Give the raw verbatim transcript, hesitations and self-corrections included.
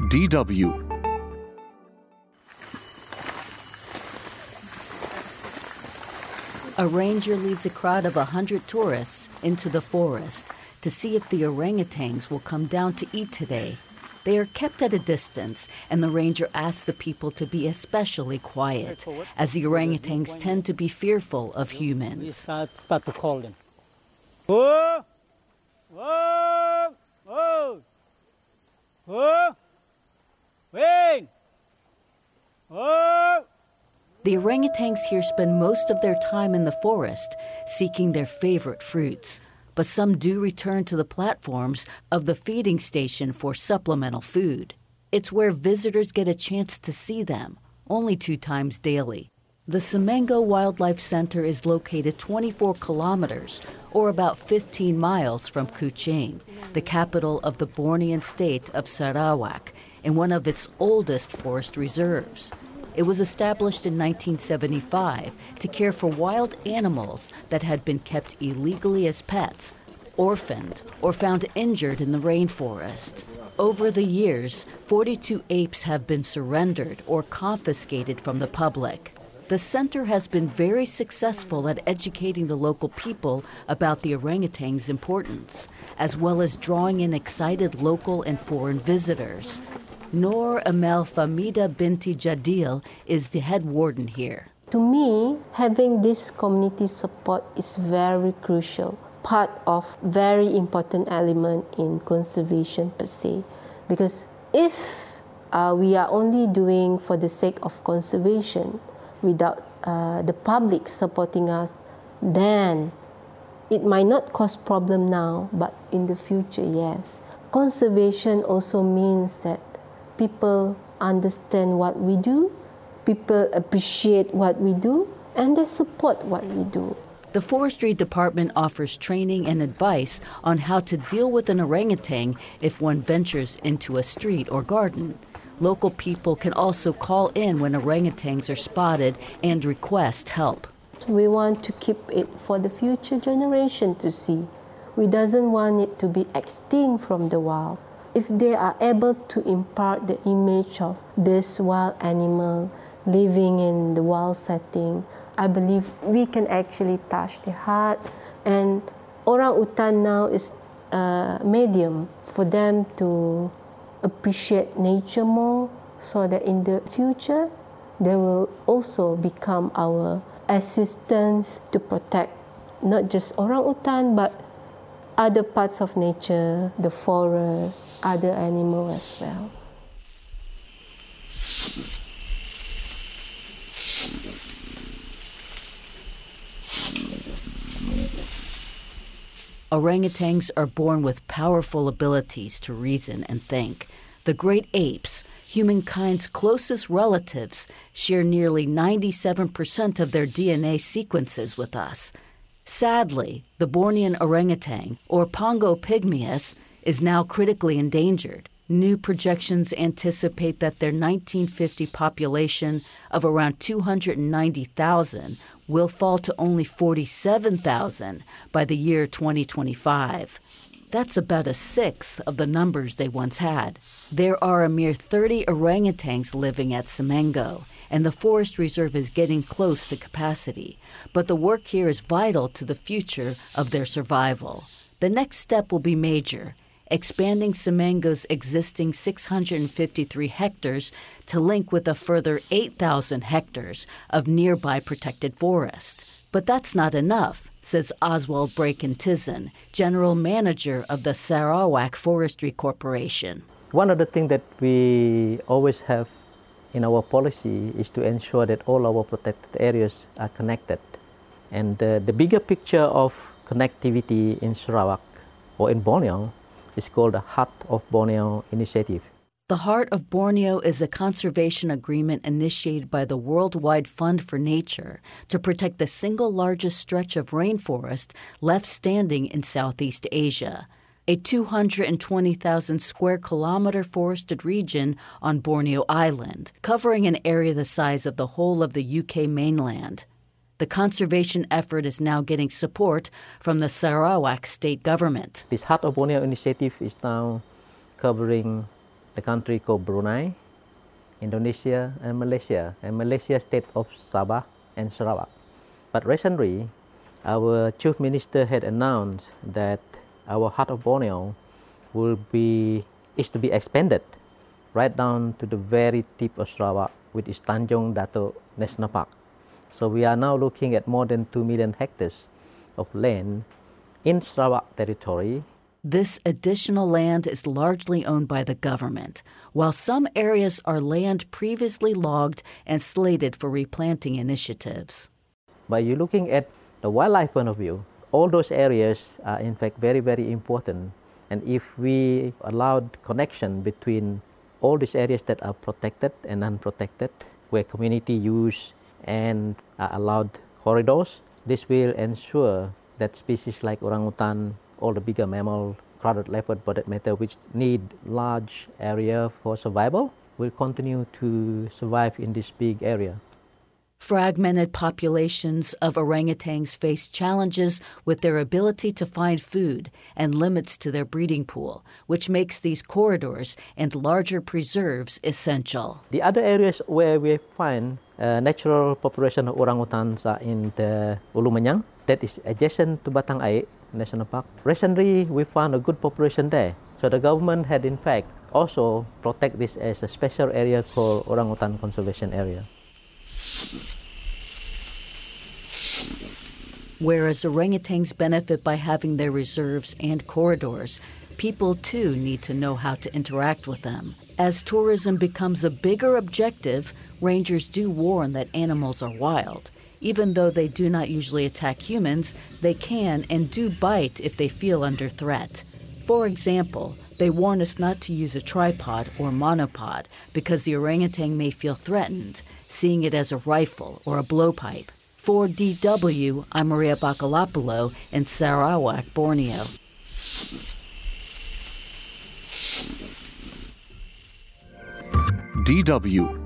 D W. A ranger leads a crowd of a hundred tourists into the forest to see if the orangutans will come down to eat today. They are kept at a distance, and the ranger asks the people to be especially quiet, as the orangutans tend to be fearful of humans. We start, start to call them. Whoa! Whoa! Whoa! Whoa! Wait! Whoa! The orangutans here spend most of their time in the forest, seeking their favorite fruits. But some do return to the platforms of the feeding station for supplemental food. It's where visitors get a chance to see them, only two times daily. The Semengo Wildlife Center is located twenty-four kilometers, or about fifteen miles from Kuching, the capital of the Bornean state of Sarawak, and one of its oldest forest reserves. It was established in nineteen seventy-five to care for wild animals that had been kept illegally as pets, orphaned, or found injured in the rainforest. Over the years, forty-two apes have been surrendered or confiscated from the public. The center has been very successful at educating the local people about the orangutan's importance, as well as drawing in excited local and foreign visitors. Noor Amel Famida Binti Jadil is the head warden here. To me, having this community support is very crucial, part of very important element in conservation per se. Because if uh, we are only doing for the sake of conservation without uh, the public supporting us, then it might not cause problem now, but in the future, yes. Conservation also means that people understand what we do, people appreciate what we do, and they support what we do. The Forestry Department offers training and advice on how to deal with an orangutan if one ventures into a street or garden. Local people can also call in when orangutans are spotted and request help. We want to keep it for the future generation to see. We doesn't want it to be extinct from the wild. If they are able to impart the image of this wild animal living in the wild setting, I believe we can actually touch the heart. And orang-utan now is a medium for them to appreciate nature more, so that in the future they will also become our assistants to protect not just orang-utan but other parts of nature, the forest, other animals as well. Orangutans are born with powerful abilities to reason and think. The great apes, humankind's closest relatives, share nearly ninety-seven percent of their D N A sequences with us. Sadly, the Bornean orangutan, or Pongo pygmaeus, is now critically endangered. New projections anticipate that their nineteen fifty population of around two hundred ninety thousand will fall to only forty-seven thousand by the year twenty twenty-five. That's about a sixth of the numbers they once had. There are a mere thirty orangutans living at Semengo, and the forest reserve is getting close to capacity. But the work here is vital to the future of their survival. The next step will be major, expanding Semengo's existing six hundred fifty-three hectares to link with a further eight thousand hectares of nearby protected forest. But that's not enough, says Oswald Braken-Tizen, General Manager of the Sarawak Forestry Corporation. One of the things that we always have in our policy is to ensure that all our protected areas are connected. And uh, the bigger picture of connectivity in Sarawak or in Borneo is called the Heart of Borneo Initiative. The Heart of Borneo is a conservation agreement initiated by the Worldwide Fund for Nature to protect the single largest stretch of rainforest left standing in Southeast Asia, a two hundred twenty thousand square kilometer forested region on Borneo Island, covering an area the size of the whole of the U K mainland. The conservation effort is now getting support from the Sarawak state government. This Heart of Borneo initiative is now covering the country called Brunei, Indonesia, and Malaysia, and Malaysia state of Sabah and Sarawak. But recently, our Chief Minister had announced that our Heart of Borneo will be is to be expanded right down to the very tip of Sarawak, with its Tanjung Dato National Park. So we are now looking at more than two million hectares of land in Sarawak territory. This additional land is largely owned by the government, while some areas are land previously logged and slated for replanting initiatives. By you looking at the wildlife point of view, all those areas are in fact very, very important. And if we allowed connection between all these areas that are protected and unprotected, where community use and are allowed corridors, this will ensure that species like orangutan, all the bigger mammal, crowded leopard, for that matter, which need large area for survival, will continue to survive in this big area. Fragmented populations of orangutans face challenges with their ability to find food and limits to their breeding pool, which makes these corridors and larger preserves essential. The other areas where we find uh, natural population of orangutans are in the Ulu Manyang, that is adjacent to Batang Air National Park. Recently, we found a good population there. So the government had in fact also protect this as a special area called Orangutan Conservation Area. Whereas orangutans benefit by having their reserves and corridors, people too need to know how to interact with them. As tourism becomes a bigger objective, rangers do warn that animals are wild. Even though they do not usually attack humans, they can and do bite if they feel under threat. For example, they warn us not to use a tripod or monopod because the orangutan may feel threatened, seeing it as a rifle or a blowpipe. For D W, I'm Maria Bacalopoulos in Sarawak, Borneo. D W